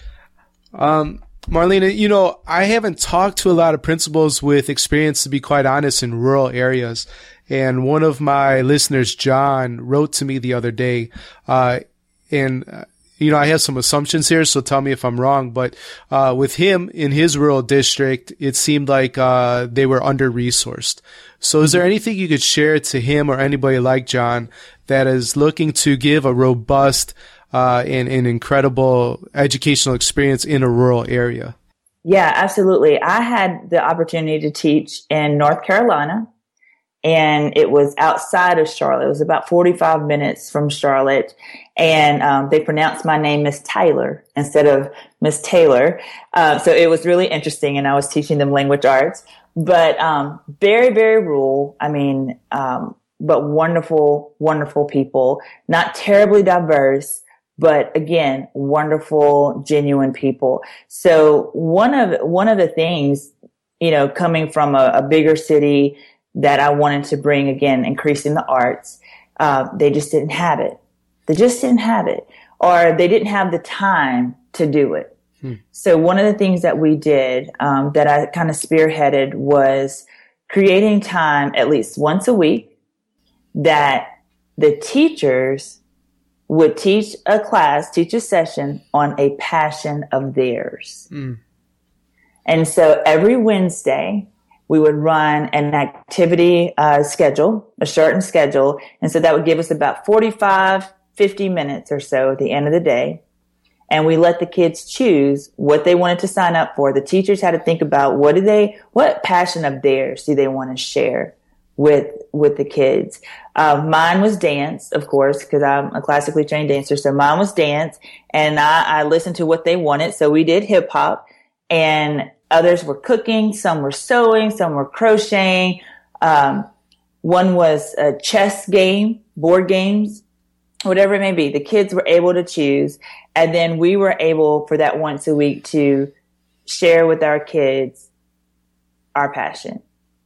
Um, Marlena, you know, I haven't talked to a lot of principals with experience, to be quite honest, in rural areas. And one of my listeners, John, wrote to me the other day, uh, and, uh, you know, I have some assumptions here, so tell me if I'm wrong, but, uh, with him in his rural district, it seemed like, uh, they were under-resourced. So is there anything you could share to him or anybody like John that is looking to give a robust, uh, and, and incredible educational experience in a rural area? Yeah, absolutely. I had the opportunity to teach in North Carolina, and it was outside of Charlotte. It was about forty-five minutes from Charlotte. And um, they pronounced my name Miss Taylor instead of Miss Taylor. Uh, so it was really interesting. And I was teaching them language arts, but um, very, very rural. I mean, um, but wonderful, wonderful people, not terribly diverse, but again, wonderful, genuine people. So one of, one of the things, you know, coming from a, a bigger city that I wanted to bring, again, increasing the arts, uh, they just didn't have it. They just didn't have it, or they didn't have the time to do it. Hmm. So one of the things that we did, um, that I kind of spearheaded was creating time at least once a week that the teachers would teach a class, teach a session on a passion of theirs. Hmm. And so every Wednesday, we would run an activity uh, schedule, a shortened schedule. And so that would give us about forty-five, fifty minutes or so at the end of the day. And we let the kids choose what they wanted to sign up for. The teachers had to think about what do they, what passion of theirs do they want to share with, with the kids. Uh, mine was dance, of course, because I'm a classically trained dancer. So mine was dance, and I, I listened to what they wanted. So we did hip hop, and others were cooking, some were sewing, some were crocheting. Um, one was a chess game, board games, whatever it may be. The kids were able to choose. And then we were able for that once a week to share with our kids our passion.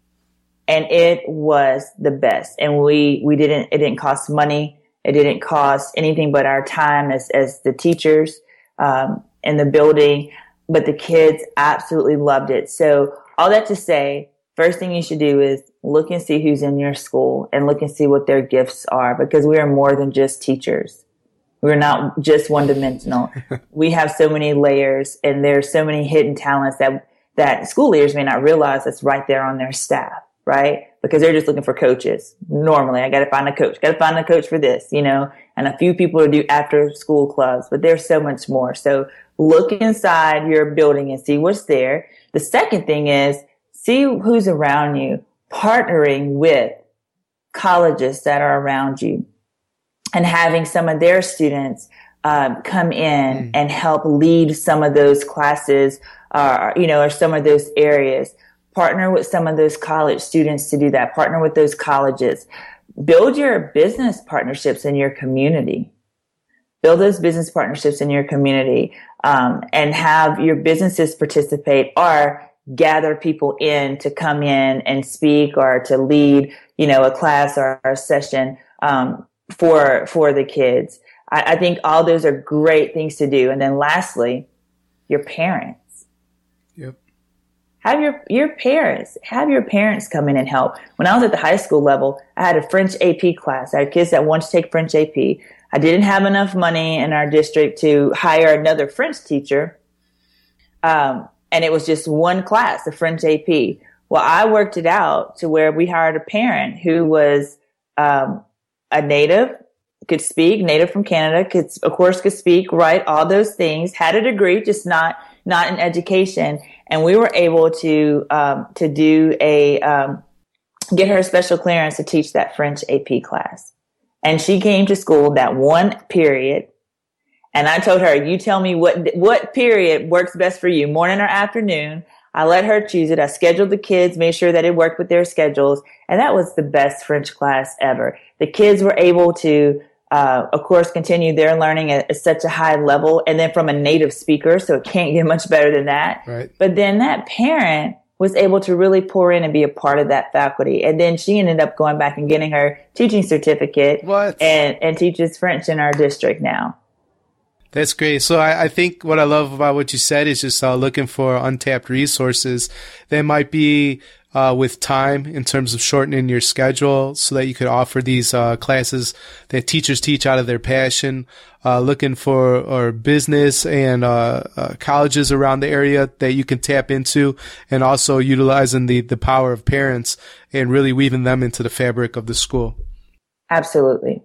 And it was the best. And we, we didn't, it didn't cost money. It didn't cost anything but our time as, as the teachers, um, in the building. But the kids absolutely loved it. So all that to say, first thing you should do is look and see who's in your school and look and see what their gifts are, because we are more than just teachers. We're not just one dimensional. We have so many layers, and there's so many hidden talents that, that school leaders may not realize that's right there on their staff, right? Because they're just looking for coaches. Normally, I got to find a coach, got to find a coach for this, you know, and a few people to do after school clubs, but there's so much more. So look inside your building and see what's there. The second thing is see who's around you, partnering with colleges that are around you and having some of their students uh, come in mm. and help lead some of those classes, uh, you know, or some of those areas. Partner with some of those college students to do that. Partner with those colleges. Build your business partnerships in your community. Build those business partnerships in your community, um, and have your businesses participate or gather people in to come in and speak or to lead, you know, a class or a session, um, for, for the kids. I, I think all those are great things to do. And then lastly, your parents. Yep. Have your, your parents, have your parents come in and help. When I was at the high school level, I had a French A P class. I had kids that wanted to take French A P. I didn't have enough money in our district to hire another French teacher. Um, and it was just one class, the French A P. Well, I worked it out to where we hired a parent who was um, a native, could speak, native from Canada, could, of course, could speak, write, all those things, had a degree, just not not in education. And we were able to um, to do a um, get her a special clearance to teach that French A P class. And she came to school that one period. And I told her, you tell me what what period works best for you, morning or afternoon. I let her choose it. I scheduled the kids, made sure that it worked with their schedules. And that was the best French class ever. The kids were able to, uh, of course, continue their learning at, at such a high level. And then from a native speaker, so it can't get much better than that. Right. But then that parent was able to really pour in and be a part of that faculty. And then she ended up going back and getting her teaching certificate. What? And, and teaches French in our district now. That's great. So I, I think what I love about what you said is just uh, looking for untapped resources that might be uh, with time in terms of shortening your schedule so that you could offer these uh, classes that teachers teach out of their passion, uh, looking for or business and uh, uh, colleges around the area that you can tap into, and also utilizing the, the power of parents and really weaving them into the fabric of the school. Absolutely.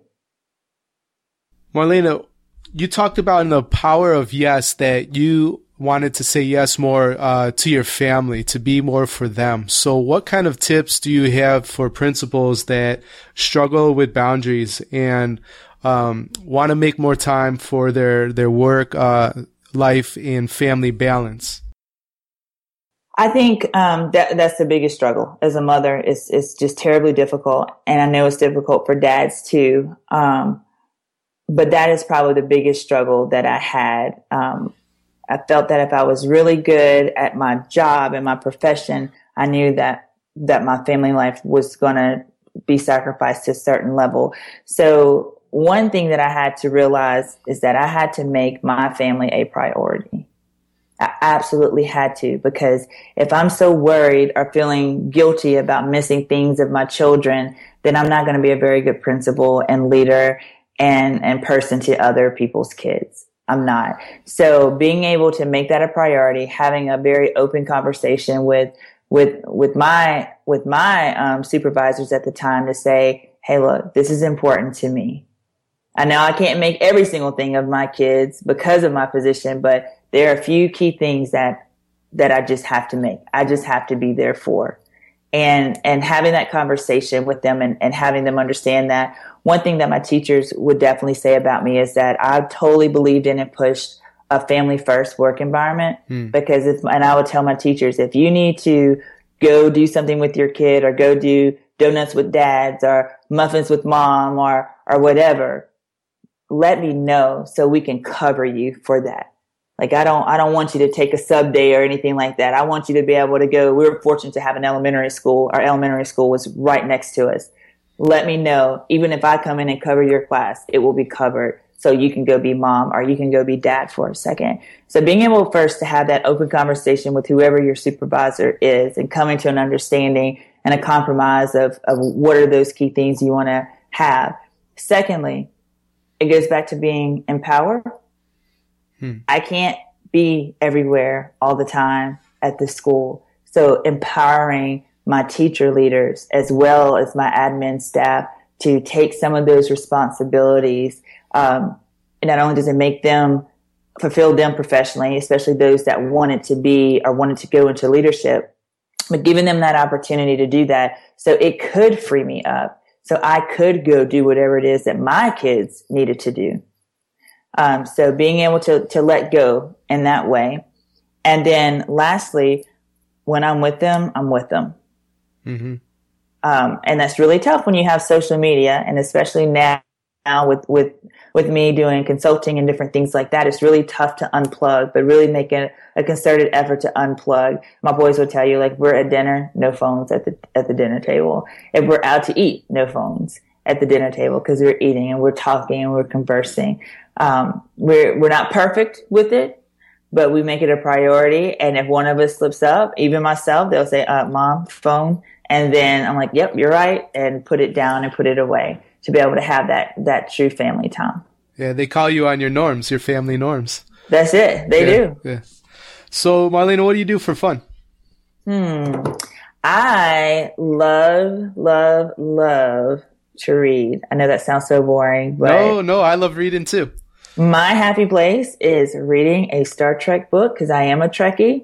Marlena, you talked about in the power of yes that you wanted to say yes more uh, to your family, to be more for them. So what kind of tips do you have for principals that struggle with boundaries and um, want to make more time for their, their work, uh, life, and family balance? I think um, that that's the biggest struggle as a mother. It's, it's just terribly difficult. And I know it's difficult for dads too. Um, But that is probably the biggest struggle that I had. Um, I felt that if I was really good at my job and my profession, I knew that that my family life was going to be sacrificed to a certain level. So one thing that I had to realize is that I had to make my family a priority. I absolutely had to, because if I'm so worried or feeling guilty about missing things of my children, then I'm not going to be a very good principal and leader and, and person to other people's kids. I'm not. So being able to make that a priority, having a very open conversation with, with, with my, with my, um, supervisors at the time to say, hey, look, this is important to me. I know I can't make every single thing of my kids because of my position, but there are a few key things that, that I just have to make. I just have to be there for. And, and having that conversation with them and, and having them understand that. One thing that my teachers would definitely say about me is that I totally believed in and pushed a family first work environment. Hmm. Because if, and I would tell my teachers, if you need to go do something with your kid or go do donuts with dads or muffins with mom or, or whatever, let me know so we can cover you for that. Like, I don't, I don't want you to take a sub day or anything like that. I want you to be able to go. We were fortunate to have an elementary school. Our elementary school was right next to us. Let me know. Even if I come in and cover your class, it will be covered. So you can go be mom or you can go be dad for a second. So being able first to have that open conversation with whoever your supervisor is and coming to an understanding and a compromise of, of what are those key things you want to have. Secondly, it goes back to being empowered. Hmm. I can't be everywhere all the time at the school. So empowering my teacher leaders as well as my admin staff to take some of those responsibilities. Um, and not only does it make them fulfill them professionally, especially those that wanted to be or wanted to go into leadership, but giving them that opportunity to do that. So it could free me up. So I could go do whatever it is that my kids needed to do. Um, so being able to, to let go in that way. And then lastly, when I'm with them, I'm with them. Mm-hmm. Um, and that's really tough when you have social media, and especially now, now with, with, with me doing consulting and different things like that, it's really tough to unplug, but really make a, a concerted effort to unplug. My boys will tell you, like, we're at dinner, no phones at the, at the dinner table. If we're out to eat, no phones at the dinner table, because we're eating and we're talking and we're conversing. Um, we're, we're not perfect with it, but we make it a priority. And if one of us slips up, even myself, they'll say, uh, mom, phone. And then I'm like, yep, you're right. And put it down and put it away to be able to have that, that true family time. Yeah. They call you on your norms, your family norms. That's it. They yeah, do. Yeah. So Marlena, what do you do for fun? Hmm. I love, love, love to read. I know that sounds so boring, but no, no, I love reading too. My happy place is reading a Star Trek book because I am a Trekkie.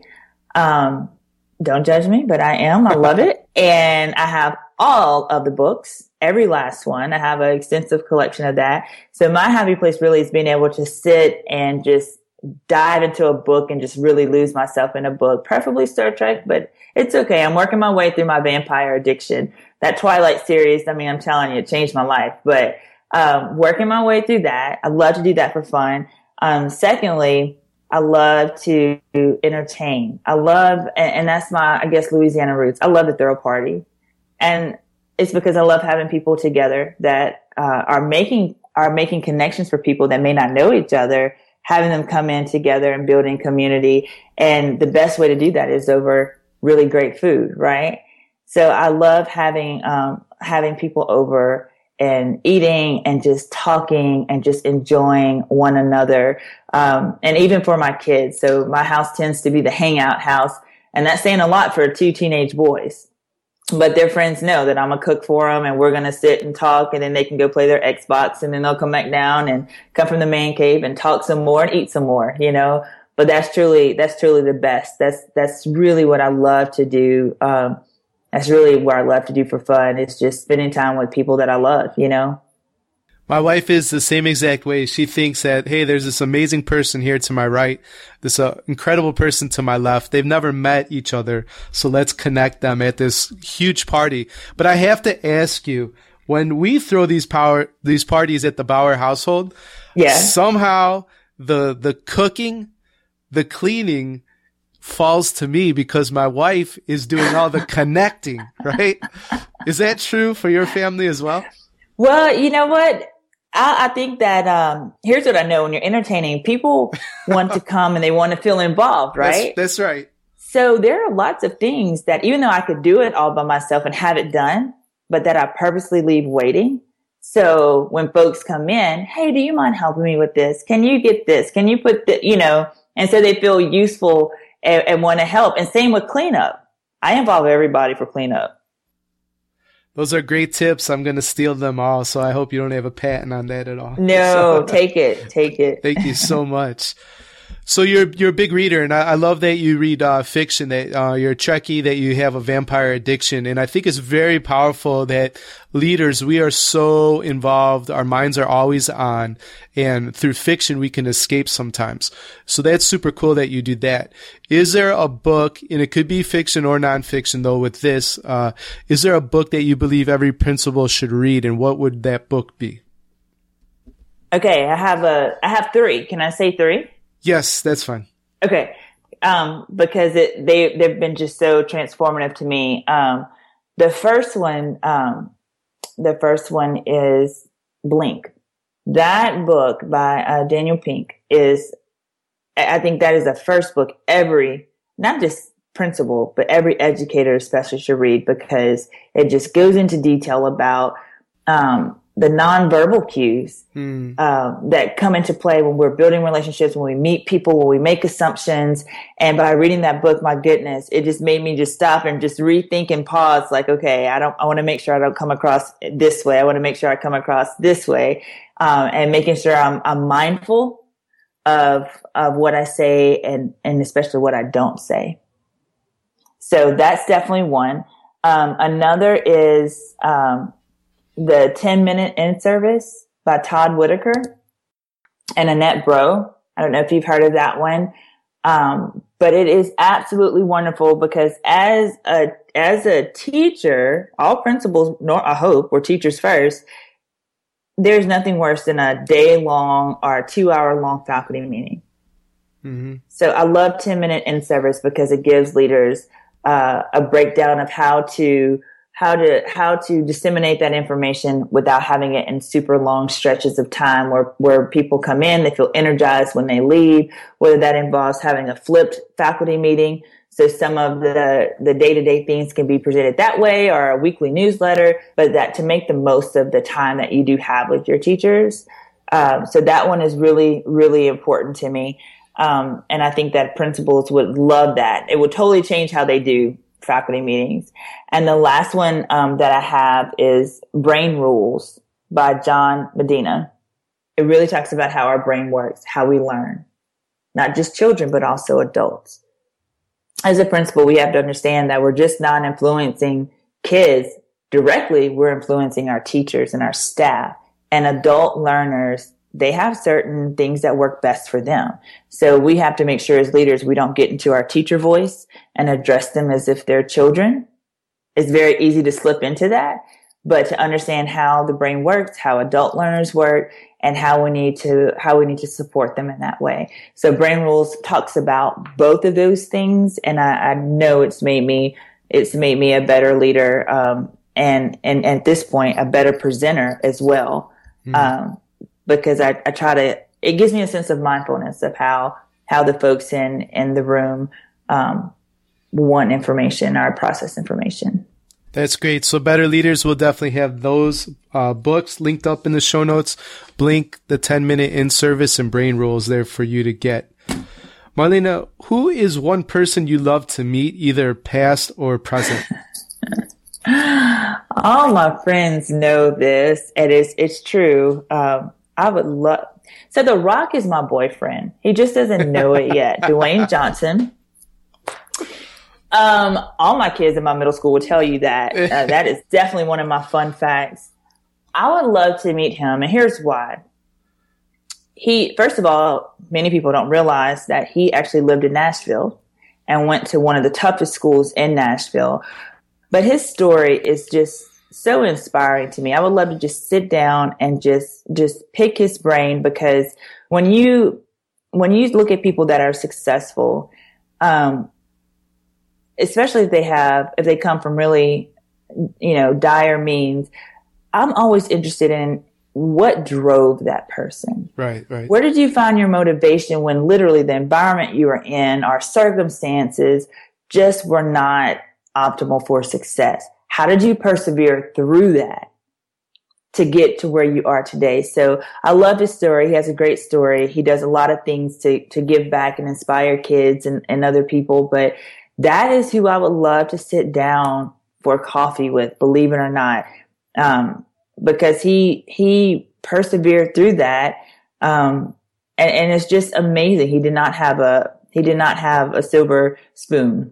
Um, don't judge me, but I am. I love it. And I have all of the books, every last one. I have an extensive collection of that. So my happy place really is being able to sit and just dive into a book and just really lose myself in a book, preferably Star Trek, but it's okay. I'm working my way through my vampire addiction. That Twilight series, I mean, I'm telling you, it changed my life, but Um, working my way through that. I love to do that for fun. Um, secondly, I love to entertain. I love, and, and that's my, I guess, Louisiana roots. I love to throw a party. And it's because I love having people together that, uh, are making, are making connections for people that may not know each other, having them come in together and building community. And the best way to do that is over really great food, right? So I love having, um, having people over and eating and just talking and just enjoying one another. Um, and even for my kids. So my house tends to be the hangout house. And that's saying a lot for two teenage boys. But their friends know that I'm a cook for them and we're going to sit and talk and then they can go play their Xbox and then they'll come back down and come from the man cave and talk some more and eat some more, you know. But that's truly, that's truly the best. That's, that's really what I love to do. Um, That's really what I love to do for fun. It's just spending time with people that I love, you know? My wife is the same exact way. She thinks that, hey, there's this amazing person here to my right, this uh, incredible person to my left. They've never met each other, so let's connect them at this huge party. But I have to ask you, when we throw these power these parties at the Bauer household, yeah. somehow the the cooking, the cleaning falls to me because my wife is doing all the connecting, right? Is that true for your family as well? Well, you know what? I, I think that, um, here's what I know. When you're entertaining, people want to come and they want to feel involved, right? That's, that's right. So there are lots of things that even though I could do it all by myself and have it done, but that I purposely leave waiting. So when folks come in, hey, do you mind helping me with this? Can you get this? Can you put the, you know, and so they feel useful and, and want to help. And same with cleanup. I involve everybody for cleanup. Those are great tips. I'm going to steal them all. So I hope you don't have a patent on that at all. No, So, take it. Take it. Thank you so much. So you're you're a big reader, and I, I love that you read uh, fiction, that uh, you're a Trekkie, that you have a vampire addiction. And I think it's very powerful that leaders, we are so involved, our minds are always on, and through fiction we can escape sometimes. So that's super cool that you do that. Is there a book, and it could be fiction or nonfiction though with this, uh, is there a book that you believe every principal should read, and what would that book be? Okay, I have a I have three. Can I say three? Yes, that's fine. Okay. Um, because it, they, they've been just so transformative to me. Um, the first one, um, the first one is Blink. That book by uh, Daniel Pink is, I think that is the first book every, not just principal, but every educator especially should read, because it just goes into detail about, um, the nonverbal cues mm. um, that come into play when we're building relationships, when we meet people, when we make assumptions. And by reading that book, my goodness, it just made me just stop and just rethink and pause. Like, okay, I don't, I want to make sure I don't come across this way. I want to make sure I come across this way, um, and making sure I'm, I'm mindful of of what I say and and especially what I don't say. So that's definitely one. Um, another is. Um, The ten minute in service by Todd Whitaker and Annette Bro. I don't know if you've heard of that one. Um, but it is absolutely wonderful because as a, as a teacher, all principals, nor I hope, were teachers first. There's nothing worse than a day long or a two hour long faculty meeting. Mm-hmm. So I love ten minute in service because it gives leaders, uh, a breakdown of how to how to, how to disseminate that information without having it in super long stretches of time where, where people come in, they feel energized when they leave, whether that involves having a flipped faculty meeting. So some of the, the day-to-day things can be presented that way or a weekly newsletter, but that to make the most of the time that you do have with your teachers. Um, so that one is really, really important to me. Um, and I think that principals would love that. It would totally change how they do faculty meetings. And the last one um, that I have is Brain Rules by John Medina. It really talks about how our brain works, how we learn, not just children, but also adults. As a principal, we have to understand that we're just not influencing kids directly. We're influencing our teachers and our staff. And adult learners, they have certain things that work best for them. So we have to make sure as leaders, we don't get into our teacher voice and address them as if they're children. It's very easy to slip into that, but to understand how the brain works, how adult learners work, and how we need to, how we need to support them in that way. So Brain Rules talks about both of those things. And I, I know it's made me, it's made me a better leader. Um, and, and, and at this point, a better presenter as well. Mm. Um, because I, I try to, it gives me a sense of mindfulness of how, how the folks in, in the room, um, want information or process information. That's great. So Better Leaders will definitely have those uh, books linked up in the show notes. Blink, the ten minute in-service, and Brain Rules there for you to get. Marlena, who is one person you love to meet, either past or present? All my friends know this, and it's, it's true. Um, I would love, so The Rock is my boyfriend. He just doesn't know it yet. Dwayne Johnson. Um, all my kids in my middle school will tell you that. Uh, that is definitely one of my fun facts. I would love to meet him, and here's why. He, first of all, many people don't realize that he actually lived in Nashville and went to one of the toughest schools in Nashville. But his story is just so inspiring to me. I would love to just sit down and just, just pick his brain, because when you, when you look at people that are successful, um, especially if they have, if they come from really, you know, dire means, I'm always interested in what drove that person. Right, right. Where did you find your motivation when literally the environment you were in or circumstances just were not optimal for success? How did you persevere through that to get to where you are today? So I love his story. He has a great story. He does a lot of things to, to give back and inspire kids and, and other people, but that is who I would love to sit down for coffee with, believe it or not. Um, because he, he persevered through that. Um, and, and it's just amazing. He did not have a, he did not have a silver spoon,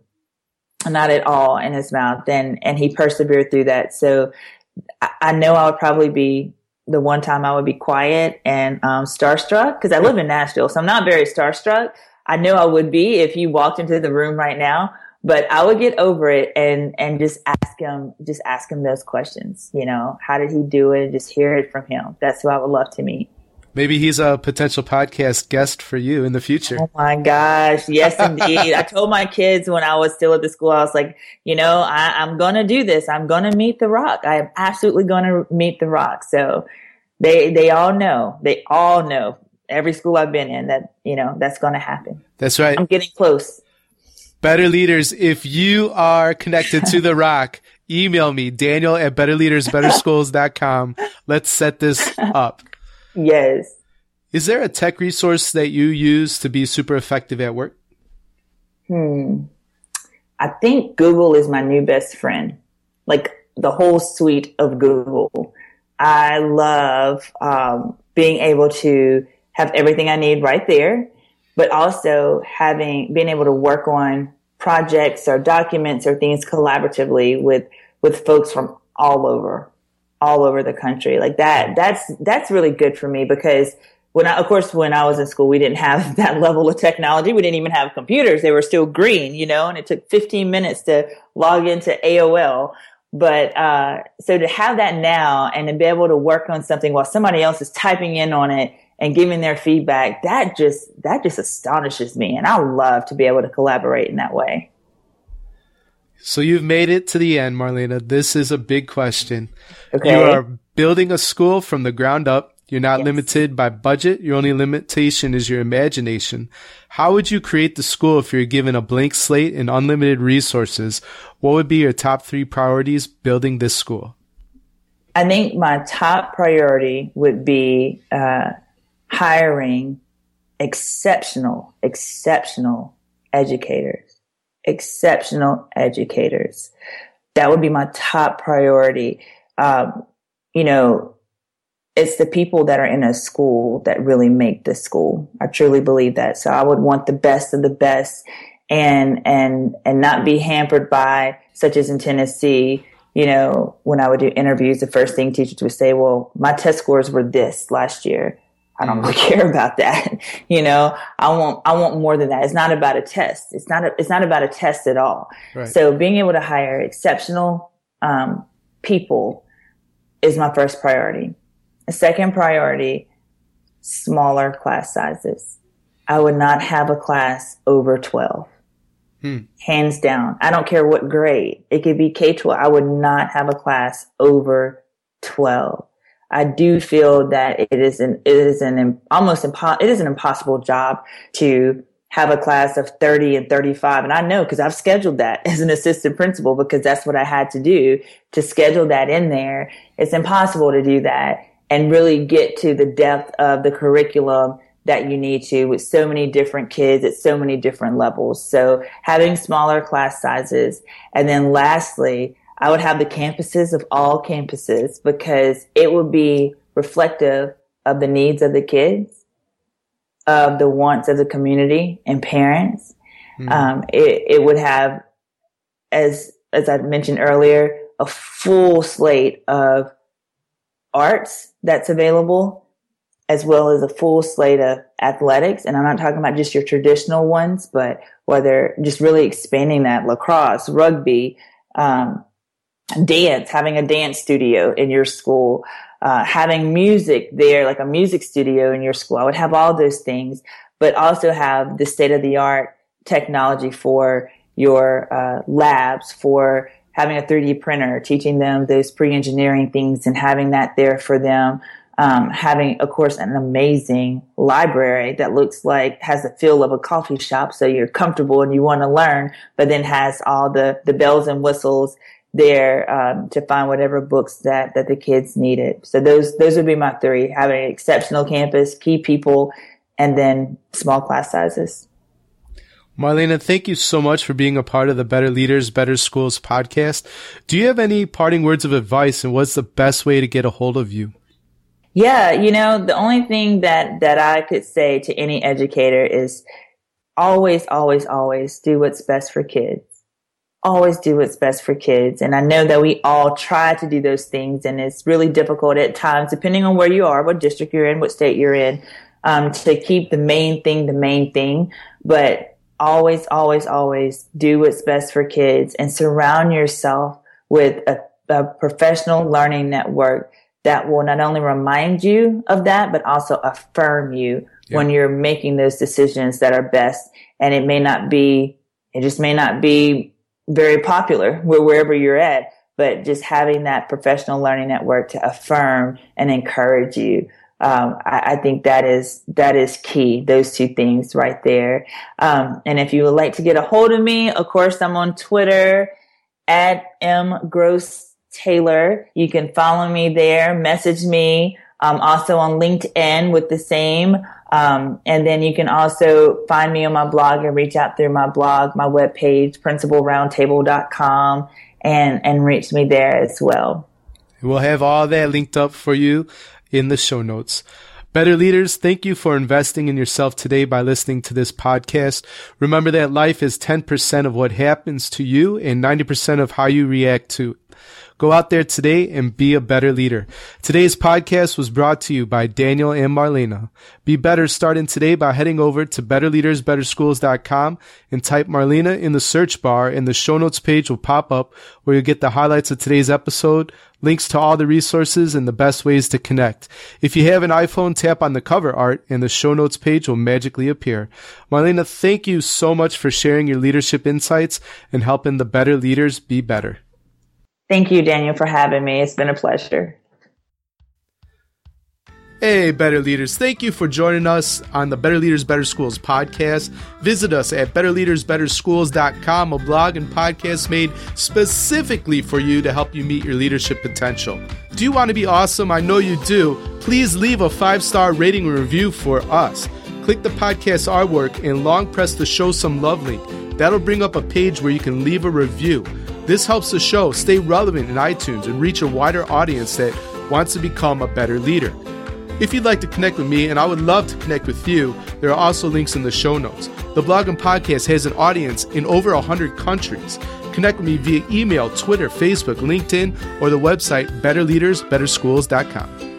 not at all, in his mouth. And, and he persevered through that. So I, I know I would probably be the one time I would be quiet and, um, starstruck, because I live in Nashville. So I'm not very starstruck. I know I would be if you walked into the room right now, but I would get over it and, and just ask him, just ask him those questions. You know, how did he do it? And just hear it from him. That's who I would love to meet. Maybe he's a potential podcast guest for you in the future. Oh my gosh. Yes, indeed. I told my kids when I was still at the school, I was like, you know, I, I'm going to do this. I'm going to meet The Rock. I am absolutely going to meet The Rock. So they, they all know, they all know. Every school I've been in that, you know, that's going to happen. That's right. I'm getting close. Better Leaders, if you are connected to The Rock, email me, Daniel at better leaders better schools dot com. Let's set this up. Yes. Is there a tech resource that you use to be super effective at work? Hmm. I think Google is my new best friend. Like the whole suite of Google. I love um, being able to have everything I need right there, but also having, being able to work on projects or documents or things collaboratively with, with folks from all over, all over the country. Like that, that's, that's really good for me, because when I, of course, when I was in school, we didn't have that level of technology. We didn't even have computers. They were still green, you know, and it took fifteen minutes to log into A O L. But, uh, so to have that now and to be able to work on something while somebody else is typing in on it and giving their feedback, that just, that just astonishes me. And I love to be able to collaborate in that way. So you've made it to the end, Marlena. This is a big question. Okay. You are building a school from the ground up. You're not Yes. limited by budget. Your only limitation is your imagination. How would you create the school if you're given a blank slate and unlimited resources? What would be your top three priorities building this school? I think my top priority would be uh, hiring exceptional, exceptional educators. exceptional educators. That would be my top priority. Um, you know, it's the people that are in a school that really make the school. I truly believe that. So I would want the best of the best, and, and, and not be hampered by, such as in Tennessee, you know, when I would do interviews, the first thing teachers would say, well, my test scores were this last year. I don't really care about that. You know, I want, I want more than that. It's not about a test. It's not, a, it's not about a test at all. Right. So being able to hire exceptional, um, people is my first priority. A second priority, smaller class sizes. I would not have a class over twelve. Hmm. Hands down. I don't care what grade. It could be K twelve. I would not have a class over twelve. I do feel that it is an, it is an almost impo- it is an impossible job to have a class of thirty and thirty-five. And I know because I've scheduled that as an assistant principal, because that's what I had to do to schedule that in there. It's impossible to do that and really get to the depth of the curriculum that you need to with so many different kids at so many different levels. So having smaller class sizes. And then lastly, I would have the campuses of all campuses, because it would be reflective of the needs of the kids, of the wants of the community and parents. Mm-hmm. Um, it, it would have, as, as I mentioned earlier, a full slate of arts that's available, as well as a full slate of athletics. And I'm not talking about just your traditional ones, but whether just really expanding that: lacrosse, rugby, um, dance, having a dance studio in your school, uh, having music there, like a music studio in your school. I would have all those things, but also have the state of the art technology for your, uh, labs, for having a three D printer, teaching them those pre-engineering things and having that there for them. Um, having, of course, an amazing library that looks like, has the feel of a coffee shop. So you're comfortable and you want to learn, but then has all the, the bells and whistles there, um, to find whatever books that, that the kids needed. So those, those would be my three: having an exceptional campus, key people, and then small class sizes. Marlena, thank you so much for being a part of the Better Leaders, Better Schools podcast. Do you have any parting words of advice, and what's the best way to get a hold of you? Yeah, you know, the only thing that, that I could say to any educator is always, always, always do what's best for kids. Always do what's best for kids. And I know that we all try to do those things, and it's really difficult at times, depending on where you are, what district you're in, what state you're in, um, to keep the main thing the main thing. But always, always, always do what's best for kids, and surround yourself with a, a professional learning network that will not only remind you of that, but also affirm you yeah. when you're making those decisions that are best. And it may not be, it just may not be very popular wherever you're at, but just having that professional learning network to affirm and encourage you. Um, I, I think that is, that is key. Those two things right there. Um, and if you would like to get a hold of me, of course, I'm on Twitter at M Gross Taylor. You can follow me there, message me. Um, also on LinkedIn with the same. Um, and then you can also find me on my blog and reach out through my blog, my webpage, principal roundtable dot com, and, and reach me there as well. We'll have all that linked up for you in the show notes. Better Leaders, thank you for investing in yourself today by listening to this podcast. Remember that life is ten percent of what happens to you and ninety percent of how you react to it. Go out there today and be a better leader. Today's podcast was brought to you by Daniel and Marlena. Be better starting today by heading over to better leaders better schools dot com and type Marlena in the search bar, and the show notes page will pop up where you'll get the highlights of today's episode, links to all the resources, and the best ways to connect. If you have an iPhone, tap on the cover art and the show notes page will magically appear. Marlena, thank you so much for sharing your leadership insights and helping the better leaders be better. Thank you, Daniel, for having me. It's been a pleasure. Hey, Better Leaders. Thank you for joining us on the Better Leaders, Better Schools podcast. Visit us at better leaders better schools dot com, a blog and podcast made specifically for you to help you meet your leadership potential. Do you want to be awesome? I know you do. Please leave a five-star rating and review for us. Click the podcast artwork and long press the Show Some Love link. That'll bring up a page where you can leave a review. This helps the show stay relevant in iTunes and reach a wider audience that wants to become a better leader. If you'd like to connect with me, and I would love to connect with you, there are also links in the show notes. The blog and podcast has an audience in over one hundred countries. Connect with me via email, Twitter, Facebook, LinkedIn, or the website better leaders better schools dot com.